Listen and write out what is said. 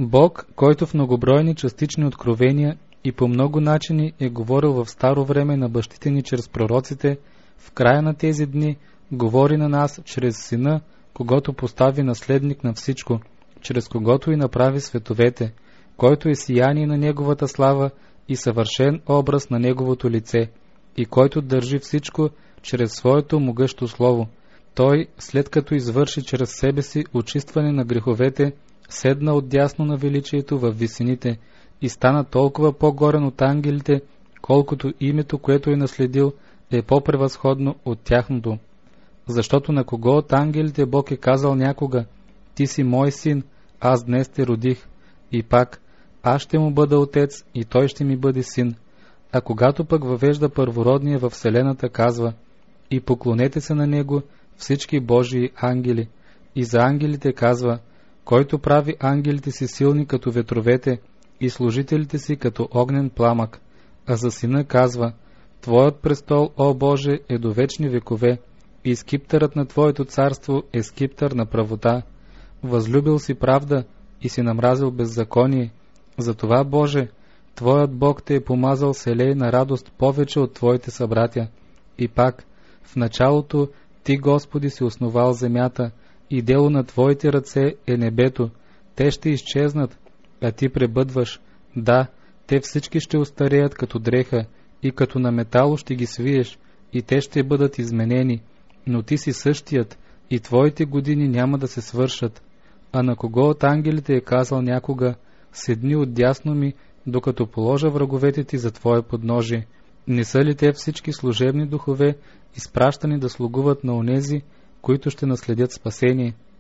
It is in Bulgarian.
Бог, който в многобройни частични откровения и по много начини е говорил в старо време на бащите ни чрез пророците, в края на тези дни говори на нас чрез Сина, когото постави наследник на всичко, чрез когото и направи световете, който е сияние на Неговата слава и съвършен образ на Неговото лице, и който държи всичко чрез своето могъщо слово. Той, след като извърши чрез себе си очистване на греховете, седна отдясно на величието във висините и стана толкова по-горен от ангелите, колкото името, което е наследил, е по-превъзходно от тяхното. Защото на кого от ангелите Бог е казал някога: ти си мой син, аз днес те родих, и пак аз ще му бъда отец и той ще ми бъде син. А когато пък въвежда първородния във вселената, казва: и поклонете се на него всички Божии ангели. И за ангелите казва: който прави ангелите си силни като ветровете и служителите си като огнен пламък. А за Сина казва: Твоят престол, о Боже, е до вечни векове, и скиптърът на Твоето царство е скиптър на правота. Възлюбил си правда и си намразил беззаконие. Затова, Боже, Твоят Бог те е помазал с елей на радост повече от Твоите събратя. И пак, в началото Ти, Господи, си основал земята, и дело на Твоите ръце е небето. Те ще изчезнат, а Ти пребъдваш. Да, те всички ще остареят като дреха, и като на метало ще ги свиеш, и те ще бъдат изменени. Но Ти си същият, и Твоите години няма да се свършат. А на кого от ангелите е казал някога: седни отдясно ми, докато положа враговете Ти за Твое подножие? Не са ли те всички служебни духове, изпращани да слугуват на онези, които ще наследят спасение?